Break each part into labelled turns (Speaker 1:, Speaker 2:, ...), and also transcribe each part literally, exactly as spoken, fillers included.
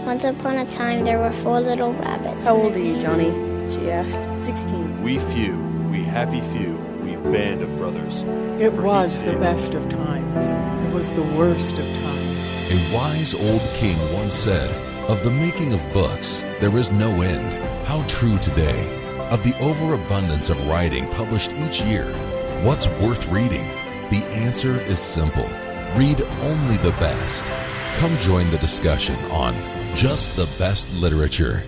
Speaker 1: Once upon a time, there were four little rabbits.
Speaker 2: How old are you, Johnny? She asked. Sixteen.
Speaker 3: We few, we happy few, we band of brothers.
Speaker 4: It was the best of times. It was the worst of times.
Speaker 5: A wise old king once said, "Of the making of books, there is no end." How true today. Of the overabundance of writing published each year, what's worth reading? The answer is simple. Read only the best. Come join the discussion on Just the Best Literature.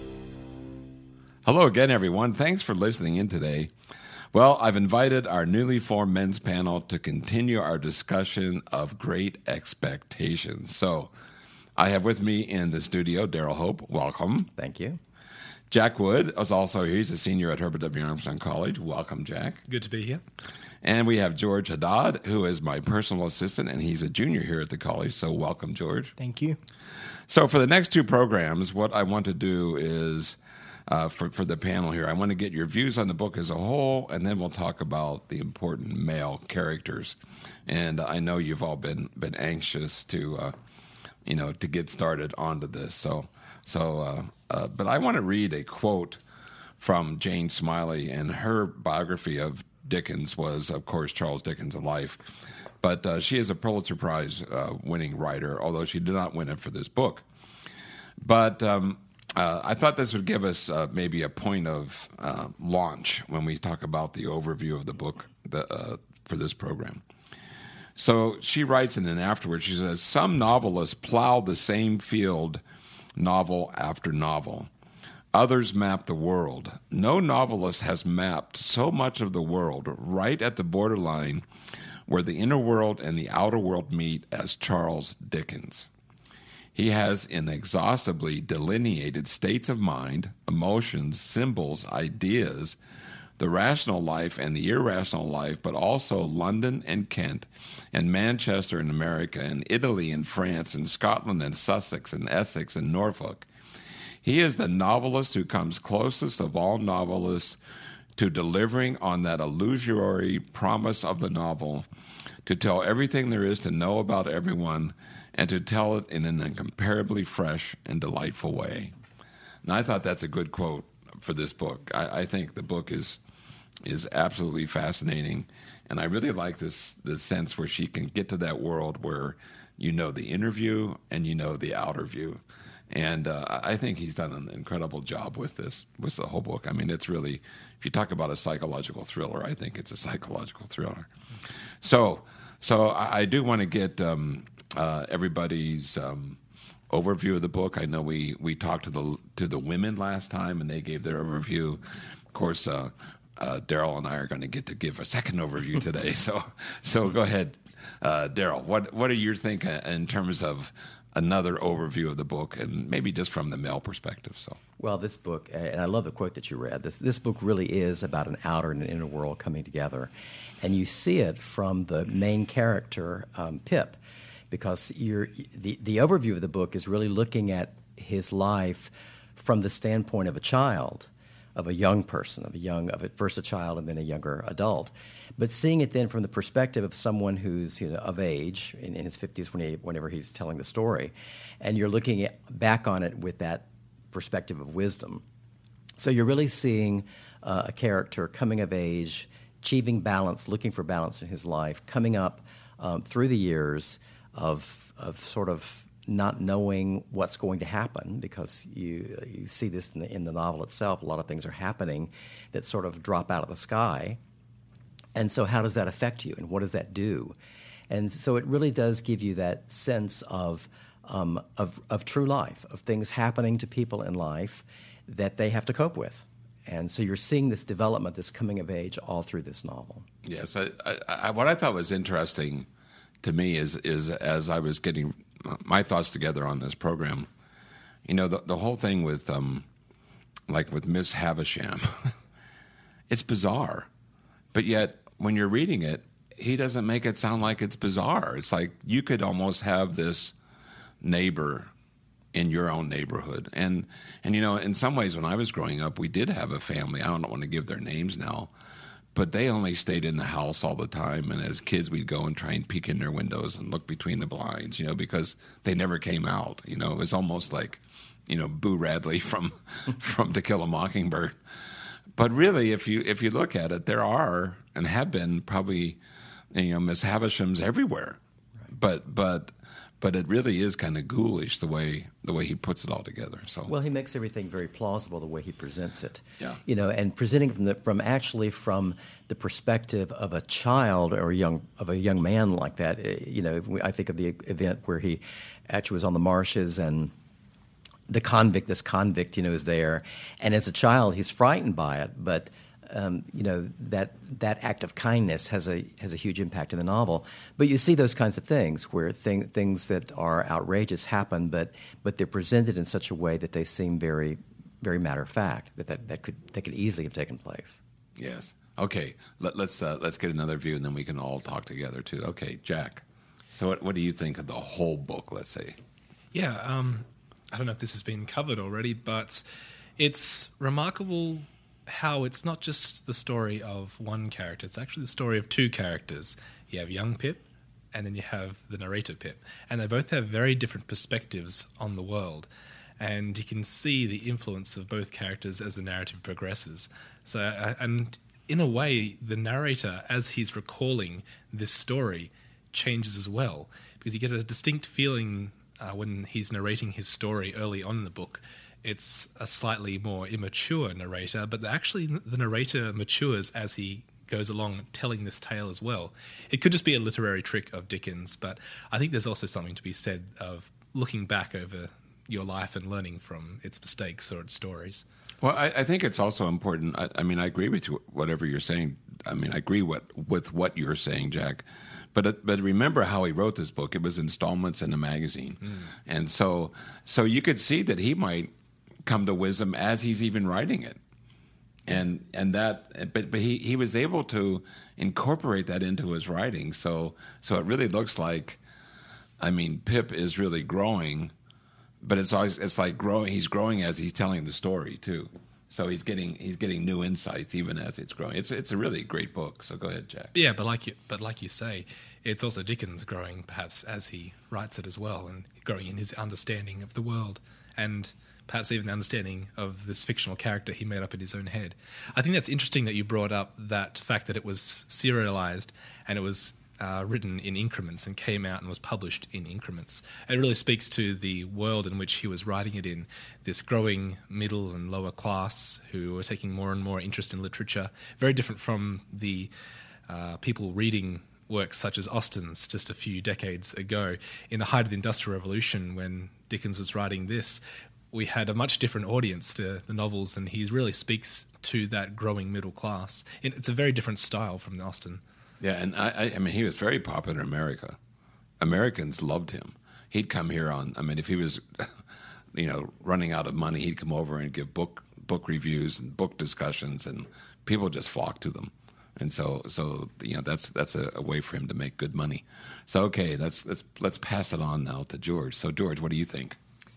Speaker 6: Hello again, everyone. Thanks for listening in today. Well, I've invited our newly formed men's panel to continue our discussion of Great Expectations. So I have with me in the studio Daryl Hope. Welcome.
Speaker 7: Thank you.
Speaker 6: Jack Wood is also here. He's a senior at Herbert W. Armstrong College. Welcome, Jack.
Speaker 3: Good to be here.
Speaker 6: And we have George Haddad, who is my personal assistant, and he's a junior here at the college. So welcome, George.
Speaker 4: Thank you.
Speaker 6: So for the next two programs, what I want to do is, uh, for, for the panel here, I want to get your views on the book as a whole, and then we'll talk about the important male characters. And I know you've all been been anxious to, uh, you know, to get started onto this. So, so, uh, uh, but I want to read a quote from Jane Smiley, and her biography of Dickens was, of course, Charles Dickens' life. But uh, she is a Pulitzer Prize uh, winning writer, although she did not win it for this book. But um, uh, I thought this would give us uh, maybe a point of uh, launch when we talk about the overview of the book the, uh, for this program. So she writes, and then afterwards she says, "Some novelists plow the same field, novel after novel. Others map the world. No novelist has mapped so much of the world right at the borderline where the inner world and the outer world meet as Charles Dickens. He has inexhaustibly delineated states of mind, emotions, symbols, ideas, the rational life and the irrational life, but also London and Kent and Manchester and America and Italy and France and Scotland and Sussex and Essex and Norfolk. He is the novelist who comes closest of all novelists to delivering on that illusory promise of the novel, to tell everything there is to know about everyone, and to tell it in an incomparably fresh and delightful way." And I thought that's a good quote for this book. I, I think the book is is absolutely fascinating, and I really like this this sense where she can get to that world where you know the inner view and you know the outer view. And uh, I think he's done an incredible job with this, with the whole book. I mean, it's really, if you talk about a psychological thriller, I think it's a psychological thriller. So, so I, I do want to get um, uh, everybody's um, overview of the book. I know we, we talked to the to the women last time, and they gave their overview. Of course, uh, uh, Daryl and I are going to get to give a second overview today. So, so go ahead, uh, Daryl. What what do you think in terms of another overview of the book, and maybe just from the male perspective? So,
Speaker 7: well, this book, and I love the quote that you read, this, this book really is about an outer and an inner world coming together. And you see it from the main character, um, Pip, because you're, the, the overview of the book is really looking at his life from the standpoint of a child, of a young person, of a young, of a, first a child and then a younger adult. But seeing it then from the perspective of someone who's, you know, of age, in, in his fifties when he, whenever he's telling the story, and you're looking at, back on it with that perspective of wisdom. So you're really seeing uh, a character coming of age, achieving balance, looking for balance in his life, coming up um, through the years of of sort of not knowing what's going to happen, because you you see this in the, in the novel itself. A lot of things are happening that sort of drop out of the sky. And so how does that affect you, and what does that do? And so it really does give you that sense of, um, of, of true life, of things happening to people in life that they have to cope with. And so you're seeing this development, this coming of age, all through this novel.
Speaker 6: Yes. I, I, I, what I thought was interesting to me is, is as I was getting my thoughts together on this program, you know, the, the whole thing with, um, like with Miss Havisham, it's bizarre. But yet, when you're reading it, he doesn't make it sound like it's bizarre. It's like you could almost have this neighbor in your own neighborhood. And, and you know, in some ways, when I was growing up, we did have a family. I don't want to give their names now, but they only stayed in the house all the time. And as kids, we'd go and try and peek in their windows and look between the blinds, you know, because they never came out. You know, it was almost like, you know, Boo Radley from from To Kill a Mockingbird. But really, if you if you look at it, there are and have been probably, you know, Miss Havishams everywhere. Right. But but but it really is kind of ghoulish the way the way he puts it all together. So
Speaker 7: well, he makes everything very plausible the way he presents it.
Speaker 6: Yeah.
Speaker 7: You know, and presenting from the from actually from the perspective of a child or a young of a young man like that. You know, I think of the event where he actually was on the marshes and the convict, this convict, you know, is there, and as a child he's frightened by it, but. Um, you know, that that act of kindness has a has a huge impact in the novel. But you see those kinds of things where thing, things that are outrageous happen, but but they're presented in such a way that they seem very very matter of fact. That that, that could that could easily have taken place.
Speaker 6: Yes. Okay. Let, let's uh, let's get another view, and then we can all talk together too. Okay, Jack. So what, what do you think of the whole book? Let's say.
Speaker 8: Yeah. Um, I don't know if this has been covered already, but it's remarkable how it's not just the story of one character, it's actually the story of two characters. You have young Pip, and then you have the narrator Pip. And they both have very different perspectives on the world. And you can see the influence of both characters as the narrative progresses. So, uh, and in a way, the narrator, as he's recalling this story, changes as well. Because you get a distinct feeling uh, when he's narrating his story early on in the book. It's a slightly more immature narrator, but actually the narrator matures as he goes along telling this tale as well. It could just be a literary trick of Dickens, but I think there's also something to be said of looking back over your life and learning from its mistakes or its stories.
Speaker 6: Well, I, I think it's also important. I, I mean, I agree with you, whatever you're saying. I mean, I agree what, with what you're saying, Jack. But but remember how he wrote this book. It was installments in a magazine. Mm. And so so you could see that he might come to wisdom as he's even writing it, and and that but but he, he was able to incorporate that into his writing, so so it really looks like, I mean, Pip is really growing, but it's always it's like growing he's growing as he's telling the story too, so he's getting he's getting new insights even as it's growing. It's it's a really great book. So go ahead, Jack.
Speaker 8: Yeah, but like you but like you say, it's also Dickens growing perhaps as he writes it as well, and growing in his understanding of the world, and perhaps even the understanding of this fictional character he made up in his own head. I think that's interesting that you brought up that fact that it was serialized and it was uh, written in increments and came out and was published in increments. It really speaks to the world in which he was writing it in, this growing middle and lower class who were taking more and more interest in literature, very different from the uh, people reading works such as Austen's just a few decades ago. In the height of the Industrial Revolution, when Dickens was writing this, we had a much different audience to the novels, and he really speaks to that growing middle class. It's a very different style from Austen.
Speaker 6: Yeah, and I, I mean, he was very popular in America. Americans loved him. He'd come here on, I mean, if he was, you know, running out of money, he'd come over and give book book reviews and book discussions, and people just flocked to them. And so, so you know, that's that's a, a way for him to make good money. So, okay, let's let's let's pass it on now to George. So, George, what do you think?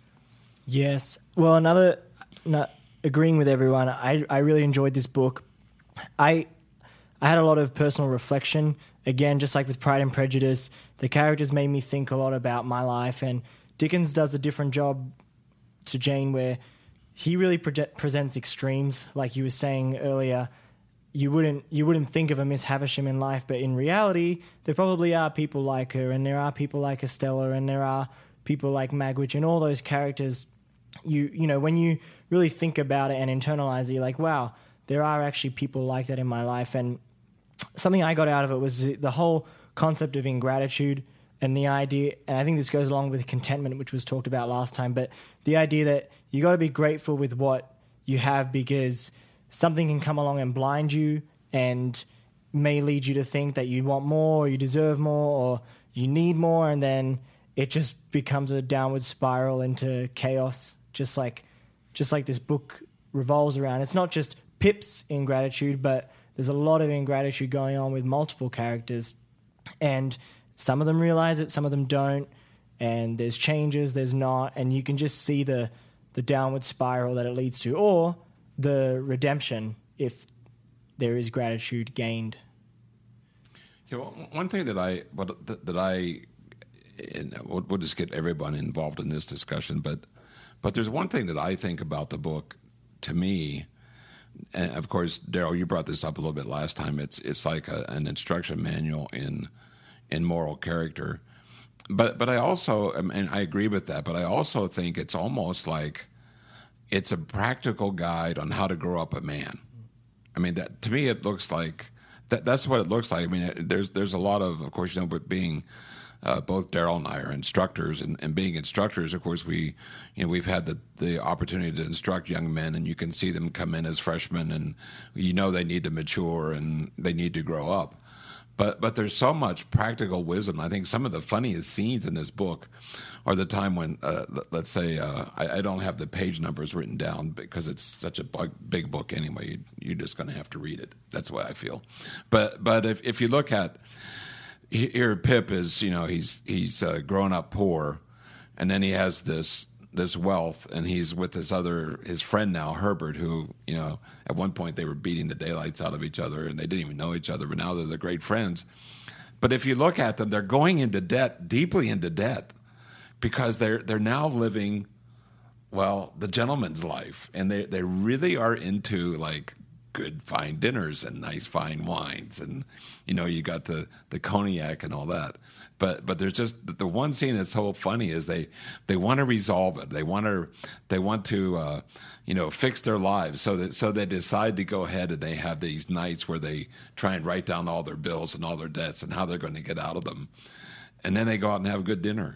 Speaker 9: Yes. Well, another, not agreeing with everyone, I, I really enjoyed this book. I I had a lot of personal reflection. Again, just like with Pride and Prejudice, the characters made me think a lot about my life, and Dickens does a different job to Jane where he really pre- presents extremes. Like you were saying earlier, you wouldn't you wouldn't think of a Miss Havisham in life, but in reality, there probably are people like her, and there are people like Estella, and there are people like Magwitch, and all those characters. You you know, when you really think about it and internalize it, you're like, wow, there are actually people like that in my life. And something I got out of it was the whole concept of ingratitude and the idea, and I think this goes along with contentment, which was talked about last time, but the idea that you got to be grateful with what you have, because something can come along and blind you and may lead you to think that you want more, or you deserve more, or you need more, and then it just becomes a downward spiral into chaos, just like just like this book revolves around. It's not just Pip's ingratitude, but there's a lot of ingratitude going on with multiple characters, and some of them realize it, some of them don't, and there's changes, there's not, and you can just see the the downward spiral that it leads to, or the redemption if there is gratitude gained.
Speaker 6: Yeah, well, one thing that I what that, that I and we'll, we'll just get everyone involved in this discussion, but but there's one thing that I think about the book. To me, and of course, Daryl, you brought this up a little bit last time. It's it's like a, an instruction manual in in moral character. But but I also, and I agree with that, but I also think it's almost like it's a practical guide on how to grow up a man. I mean, that to me, it looks like that. That's what it looks like. I mean, there's there's a lot of, of course, you know, but being uh, both Daryl and I are instructors, and, and being instructors, of course, we you know we've had the the opportunity to instruct young men, and you can see them come in as freshmen, and you know they need to mature and they need to grow up. But but there's so much practical wisdom. I think some of the funniest scenes in this book are the time when, uh, let's say, uh, I, I don't have the page numbers written down because it's such a big, big book anyway. You, you're just going to have to read it. That's what I feel. But but if if you look at here, Pip is you know he's he's uh, grown up poor, and then he has this this wealth, and he's with this other his friend now, Herbert, who you know at one point they were beating the daylights out of each other, and they didn't even know each other, but now they're the great friends. But if you look at them, they're going into debt, deeply into debt, because they're they're now living, well, the gentleman's life, and they they really are into like good fine dinners and nice fine wines, and you know you got the the cognac and all that. But but there's just the one scene that's so funny is they they want to resolve it. They want to they want to uh, you know fix their lives. So that so they decide to go ahead and they have these nights where they try and write down all their bills and all their debts and how they're going to get out of them. And then they go out and have a good dinner.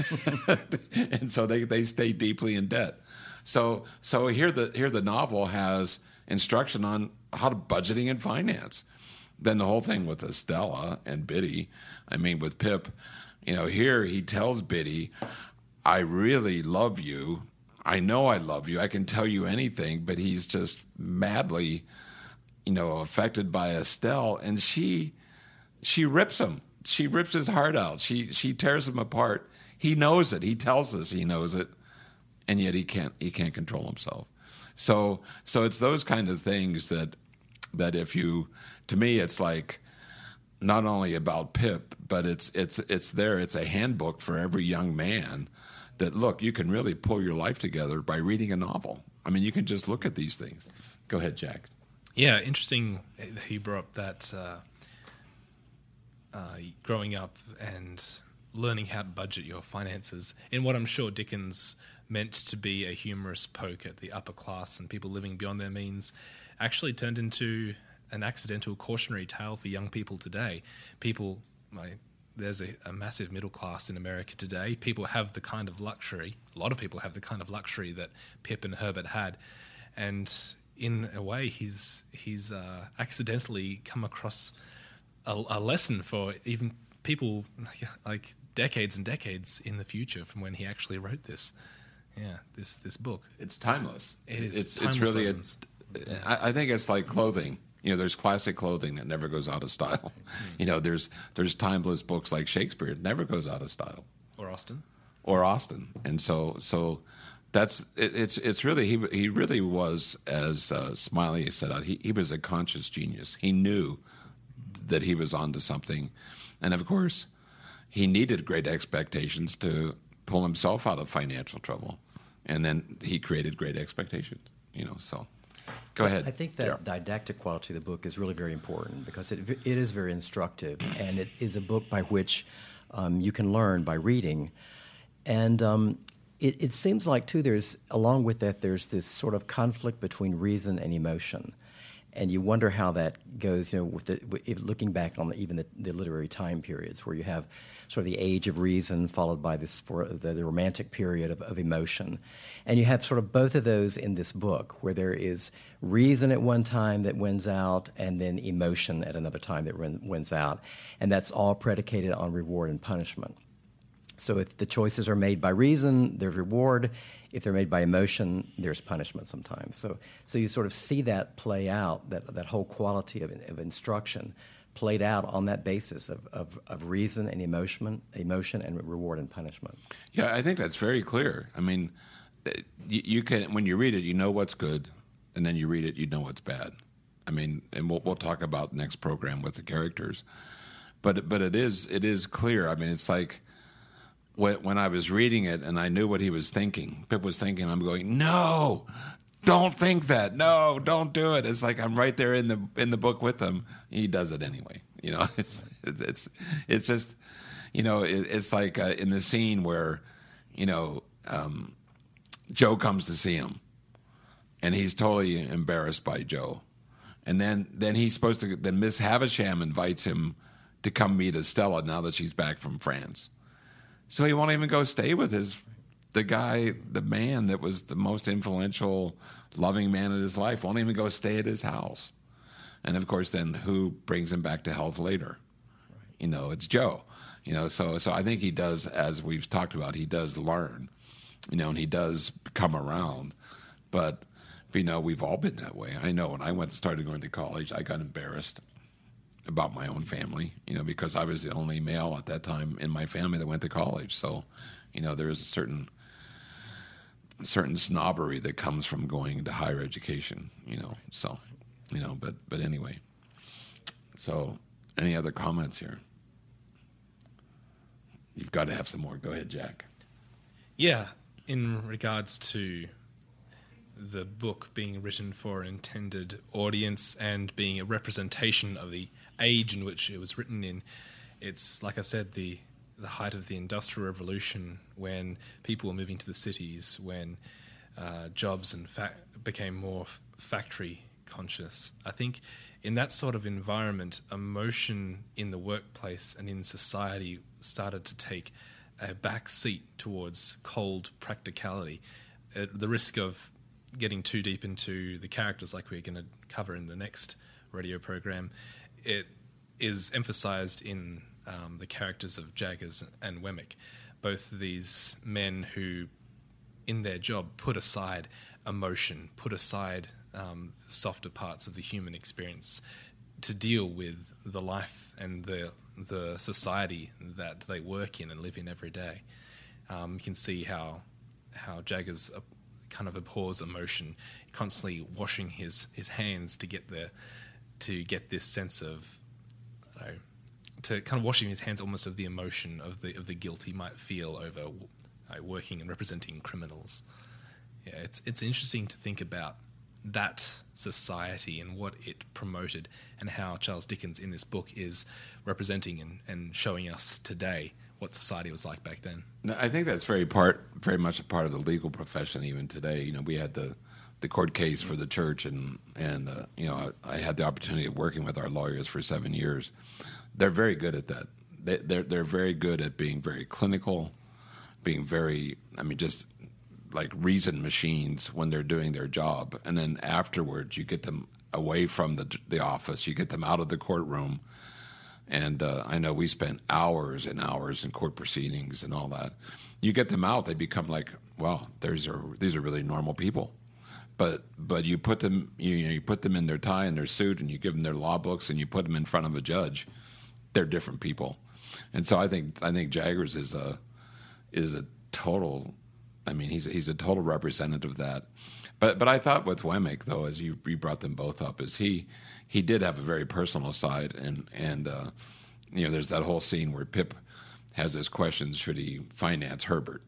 Speaker 6: And so they, they stay deeply in debt. So so here the here the novel has instruction on how to budgeting and finance. Then the whole thing with Estella and Biddy, I mean, with Pip, you know, here he tells Biddy, I really love you. I know I love you. I can tell you anything, but he's just madly, you know, affected by Estelle, and she she rips him. She rips his heart out. She she tears him apart. He knows it. He tells us he knows it, and yet he can't he can't control himself. So so it's those kind of things that that if you to me it's like not only about Pip, but it's it's it's there. It's a handbook for every young man that look, you can really pull your life together by reading a novel. I mean, you can just look at these things. Go ahead, Jack.
Speaker 8: Yeah, interesting. He brought up that uh, uh, growing up and learning how to budget your finances in what I'm sure Dickens meant to be a humorous poke at the upper class and people living beyond their means actually turned into an accidental cautionary tale for young people today. People, like, there's a, a massive middle class in America today. People have the kind of luxury, a lot of people have the kind of luxury that Pip and Herbert had. And in a way, he's he's uh, accidentally come across a, a lesson for even people like decades and decades in the future from when he actually wrote this. Yeah, this this book.
Speaker 6: It's timeless.
Speaker 8: It is.
Speaker 6: It's,
Speaker 8: timeless
Speaker 6: it's really.
Speaker 8: lessons.
Speaker 6: A, I, I think it's like clothing. You know, there's classic clothing that never goes out of style. You know, there's there's timeless books like Shakespeare. It never goes out of style.
Speaker 8: Or Austen.
Speaker 6: Or Austen. And so so that's it, it's it's really he he really was, as uh, Smiley said out. He he was a conscious genius. He knew that he was onto something, and of course, he needed great expectations to pull himself out of financial trouble, and then he created great expectations. You know, so. Go ahead.
Speaker 7: I think that
Speaker 6: yeah.
Speaker 7: didactic quality of the book is really very important because it it is very instructive, and it is a book by which um, you can learn by reading. And um, it, it seems like, too, there's along with that, there's this sort of conflict between reason and emotion. And you wonder how that goes, you know, with the, with, looking back on the, even the, the literary time periods where you have sort of the age of reason followed by this for the, the romantic period of, of emotion. And you have sort of both of those in this book where there is reason at one time that wins out and then emotion at another time that wins out. And that's all predicated on reward and punishment. So if the choices are made by reason, there's reward. If they're made by emotion, there's punishment sometimes. So so you sort of see that play out, that that whole quality of, of instruction played out on that basis of, of, of reason and emotion, emotion and reward and punishment.
Speaker 6: Yeah, I think that's very clear. I mean, you, you can when you read it, you know what's good, and then you read it, you know what's bad. I mean, and we'll we'll talk about next program with the characters, but but it is it is clear. I mean, it's like when when I was reading it and I knew what he was thinking. Pip was thinking. I'm going, no, don't think that. No, don't do it. It's like I'm right there in the in the book with him. He does it anyway. You know, it's it's it's, it's just, you know, it, it's like uh, in the scene where, you know, um, Joe comes to see him, and he's totally embarrassed by Joe, and then then he's supposed to. Then Miss Havisham invites him to come meet Estella now that she's back from France, so he won't even go stay with his the guy, the man that was the most influential, loving man in his life. Won't even go stay at his house. And of course, then who brings him back to health later? Right. You know, it's Joe. You know, so so I think he does, as we've talked about, he does learn. You know, and he does come around. But you know, we've all been that way. I know when I went started going to college, I got embarrassed about my own family. You know, because I was the only male at that time in my family that went to college. So, you know, there is a certain certain snobbery that comes from going to higher education. You know, so. You know, but but anyway. So, any other comments here? You've got to have some more. Go ahead, Jack.
Speaker 8: Yeah, in regards to the book being written for an intended audience and being a representation of the age in which it was written in, it's, like I said, the the height of the Industrial Revolution, when people were moving to the cities, when uh, jobs and fa- became more factory conscious. I think in that sort of environment, emotion in the workplace and in society started to take a back seat towards cold practicality. At the risk of getting too deep into the characters like we're going to cover in the next radio program, it is emphasized in um, the characters of Jaggers and Wemmick, both these men who in their job put aside emotion, put aside Um, the softer parts of the human experience to deal with the life and the the society that they work in and live in every day. Um, you can see how how Jaggers uh, kind of abhors emotion, constantly washing his, his hands to get the to get this sense of, I don't know, to kind of washing his hands almost of the emotion of the of the guilt he might feel over uh, working and representing criminals. Yeah, it's it's interesting to think about that society and what it promoted, and how Charles Dickens in this book is representing and, and showing us today what society was like back then.
Speaker 6: I think that's very part, very much a part of the legal profession even today. You know, we had the the court case for the church, and and uh, you know, I, I had the opportunity of working with our lawyers for seven years. They're very good at that. They, they're they're very good at being very clinical, being very, I mean, just like reason machines when they're doing their job. And then afterwards, you get them away from the the office, you get them out of the courtroom. And uh, I know we spent hours and hours in court proceedings and all that. You get them out, they become like, well, these are these are really normal people. But but you put them you, you know you put them in their tie and their suit, and you give them their law books, and you put them in front of a judge. They're different people. And so I think I think Jaggers is a is a total. I mean, he's he's a total representative of that. But but I thought with Wemmick, though, as you, you brought them both up, is he he did have a very personal side, and and uh, you know, there's that whole scene where Pip has this question: should he finance Herbert?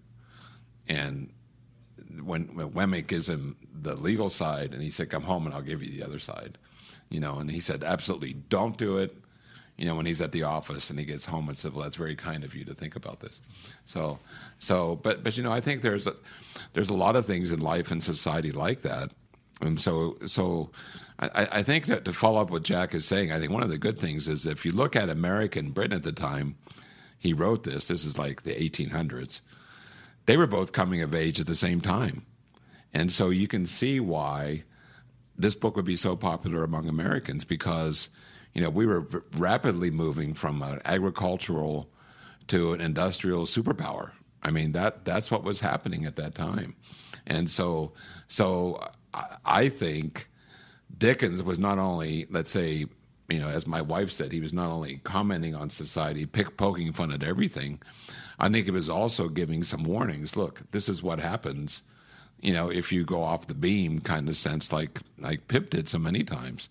Speaker 6: And when, when Wemmick gives him the legal side, and he said, "Come home, and I'll give you the other side," you know, and he said, "Absolutely, don't do it." You know, when he's at the office and he gets home and said, "Well, that's very kind of you to think about this." So, so, but, but you know, I think there's a, there's a lot of things in life and society like that, and so, so, I, I think that to follow up what Jack is saying, I think one of the good things is if you look at America and Britain at the time he wrote this, this is like the eighteen hundreds, they were both coming of age at the same time, and so you can see why this book would be so popular among Americans, because you know, we were v- rapidly moving from an agricultural to an industrial superpower. I mean, that that's what was happening at that time. And so so I, I think Dickens was not only, let's say, you know, as my wife said, he was not only commenting on society, pick, poking fun at everything. I think he was also giving some warnings. Look, this is what happens, you know, if you go off the beam kind of sense, like like Pip did so many times.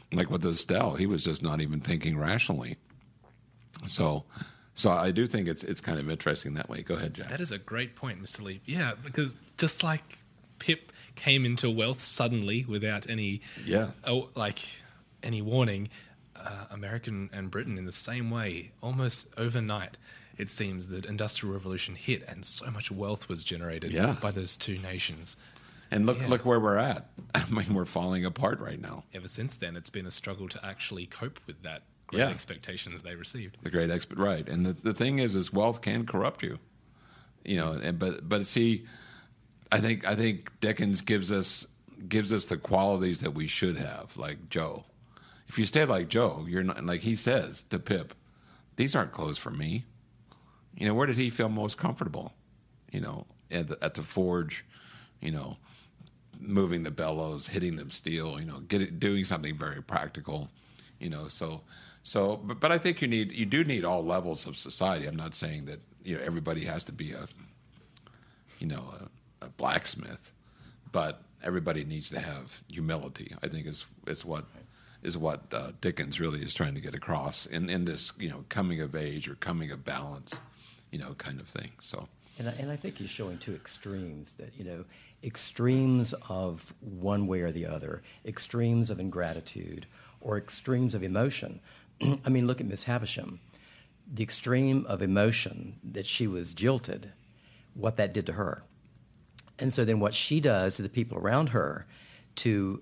Speaker 6: like with Estelle, he was just not even thinking rationally. So, so I do think it's it's kind of interesting that way. Go ahead, Jack.
Speaker 8: That is a great point, Mister Leap. Yeah, because just like Pip came into wealth suddenly without any,
Speaker 6: yeah,
Speaker 8: oh, like any warning, uh, American and Britain in the same way, almost overnight. It seems that Industrial Revolution hit, and so much wealth was generated
Speaker 6: yeah.
Speaker 8: by those two nations.
Speaker 6: And look,
Speaker 8: yeah.
Speaker 6: look where we're at. I mean, we're falling apart right now.
Speaker 8: Ever since then, it's been a struggle to actually cope with that great
Speaker 6: yeah.
Speaker 8: expectation that they received.
Speaker 6: The great expect, right? And the, the thing is, is wealth can corrupt you, you know. And but but see, I think I think Dickens gives us gives us the qualities that we should have, like Joe. If you stay like Joe, you're not like he says to Pip, "These aren't clothes for me." You know, where did he feel most comfortable? You know, at the, at the forge, you know, moving the bellows, hitting the steel, you know, get it, doing something very practical, you know. So, so, but, but I think you need, you do need all levels of society. I'm not saying that, you know, everybody has to be a, you know, a, a blacksmith, but everybody needs to have humility. I think is is what is what uh, Dickens really is trying to get across in in this, you know, coming of age or coming of balance, you know, kind of thing. So,
Speaker 7: and I, and I think he's showing two extremes that, you know, extremes of one way or the other, extremes of ingratitude or extremes of emotion. I mean, look at Miss Havisham, the extreme of emotion that she was jilted, what that did to her. And so then what she does to the people around her to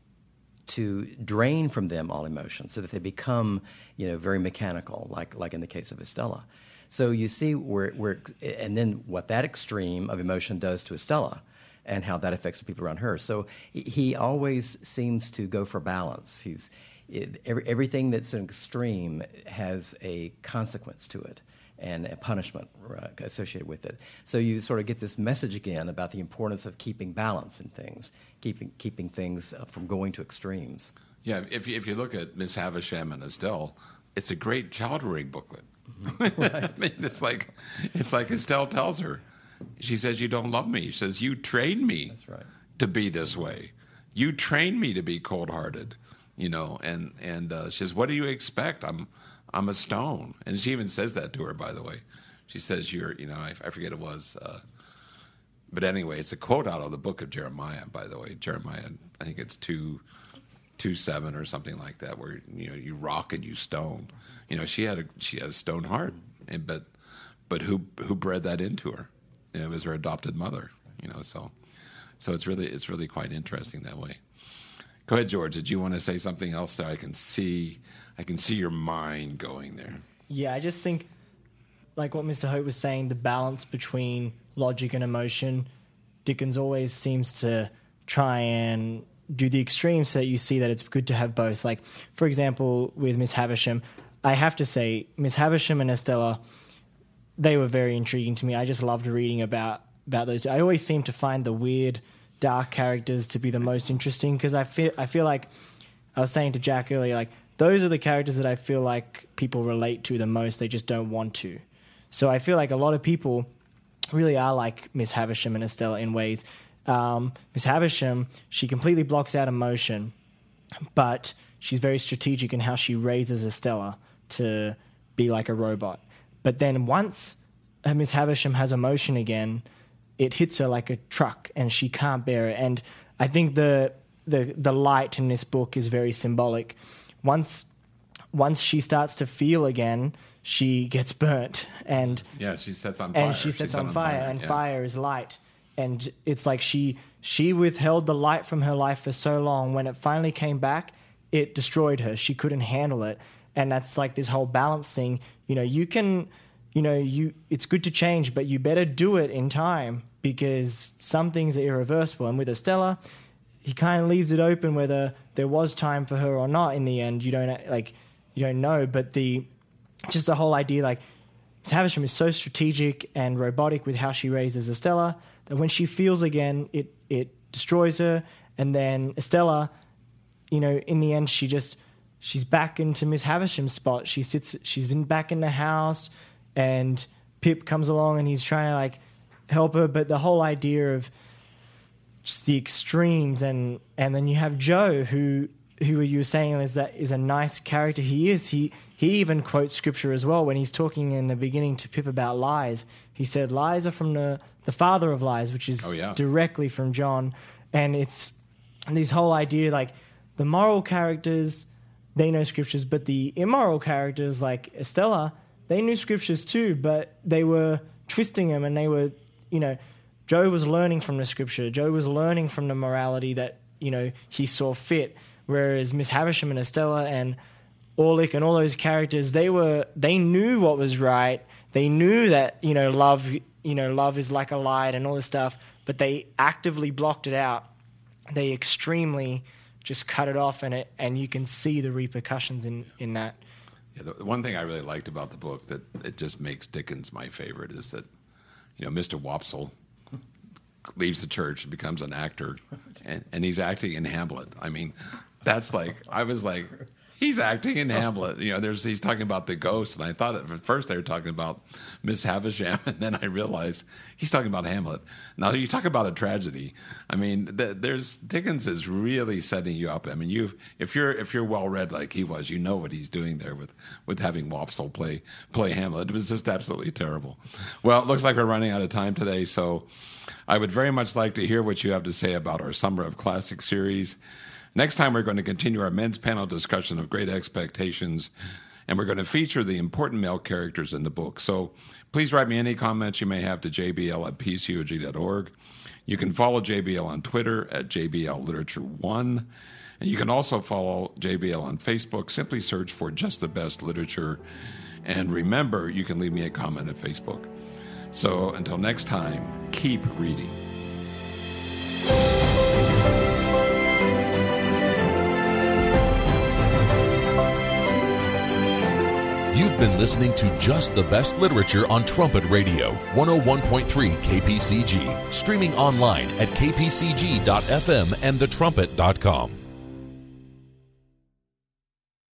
Speaker 7: to drain from them all emotion so that they become, you know, very mechanical, like like in the case of Estella. So you see where, where, and then what that extreme of emotion does to Estella and how that affects the people around her. So he always seems to go for balance. He's it, every, everything that's an extreme has a consequence to it and a punishment associated with it. So you sort of get this message again about the importance of keeping balance in things, keeping keeping things from going to extremes.
Speaker 6: Yeah, if you, if you look at Miss Havisham and Estelle, it's a great child rearing booklet. Mm-hmm. Right. I mean, it's like it's like Estelle tells her, she says, "You don't love me." She says, "You trained me
Speaker 7: That's right.
Speaker 6: to be this way. You trained me to be cold-hearted." You know, and and uh, she says, "What do you expect? I'm I'm a stone." And she even says that to her, by the way. She says, "You're," you know, I, I forget it was, uh, but anyway, it's a quote out of the book of Jeremiah, by the way. Jeremiah, I think it's two. two seven or something like that, where, you know, you rock and you stone. You know, she had a she had a stone heart, and but but who who bred that into her? You know, it was her adopted mother. You know, so so it's really it's really quite interesting that way. Go ahead, George. Did you want to say something else there? I can see I can see your mind going there.
Speaker 9: Yeah, I just think, like what Mister Hope was saying, the balance between logic and emotion. Dickens always seems to try and do the extremes so that you see that it's good to have both. Like, for example, with Miss Havisham, I have to say, Miss Havisham and Estella, they were very intriguing to me. I just loved reading about, about those. I always seem to find the weird, dark characters to be the most interesting, because I feel, I feel like, I was saying to Jack earlier, like, those are the characters that I feel like people relate to the most. They just don't want to. So I feel like a lot of people really are like Miss Havisham and Estella in ways. Um, Miss Havisham, she completely blocks out emotion, but she's very strategic in how she raises Estella to be like a robot. But then once uh, Miss Havisham has emotion again, it hits her like a truck and she can't bear it. And I think the the the light in this book is very symbolic. Once once she starts to feel again, she gets burnt, and
Speaker 6: yeah, she sets on fire.
Speaker 9: And she sets on, on fire, fire, and
Speaker 6: yeah.
Speaker 9: fire is light. And it's like she she withheld the light from her life for so long. When it finally came back, it destroyed her. She couldn't handle it. And that's like this whole balance thing. You know, you can, you know, you it's good to change, but you better do it in time, because some things are irreversible. And with Estella, he kind of leaves it open whether there was time for her or not in the end. You don't like you don't know. But the just the whole idea, like, Miss Havisham is so strategic and robotic with how she raises Estella that when she feels again, it it destroys her. And then Estella, you know, in the end, she just she's back into Miss Havisham's spot. She sits, she's been back in the house, and Pip comes along and he's trying to like help her. But the whole idea of just the extremes, and and then you have Joe, who who you were saying is that is a nice character. He is. He he even quotes scripture as well when he's talking in the beginning to Pip about lies. He said lies are from the the father of lies, which is
Speaker 6: oh, yeah.
Speaker 9: directly from John. And it's this whole idea like the moral characters, they know scriptures, but the immoral characters like Estella, they knew scriptures too, but they were twisting them, and they were, you know, Joe was learning from the scripture. Joe was learning from the morality that, you know, he saw fit. Whereas Miss Havisham and Estella and Orlick and all those characters, they were they knew what was right. They knew that, you know, love, you know, love is like a light and all this stuff, but they actively blocked it out. They extremely just cut it off, and it and you can see the repercussions in, in that.
Speaker 6: Yeah, the one thing I really liked about the book that it just makes Dickens my favorite is that, you know, Mister Wopsle leaves the church and becomes an actor, and, and he's acting in Hamlet. I mean, that's like, I was like, he's acting in Hamlet. You know, there's he's talking about the ghost, and I thought at first they were talking about Miss Havisham, and then I realized he's talking about Hamlet. Now, you talk about a tragedy. I mean, the, there's Dickens is really setting you up. I mean, you if you're if you're well read like he was, you know what he's doing there with, with having Wopsle play play Hamlet. It was just absolutely terrible. Well, it looks like we're running out of time today, so I would very much like to hear what you have to say about our Summer of Classics series. Next time, we're going to continue our men's panel discussion of Great Expectations, and we're going to feature the important male characters in the book. So please write me any comments you may have to j b l at p c o g dot org. You can follow J B L on Twitter at J B L Literature one, and you can also follow J B L on Facebook. Simply search for Just the Best Literature, and remember, you can leave me a comment at Facebook. So until next time, keep reading.
Speaker 5: You've been listening to Just the Best Literature on Trumpet Radio, one oh one point three K P C G, streaming online at k p c g dot f m and the trumpet dot com.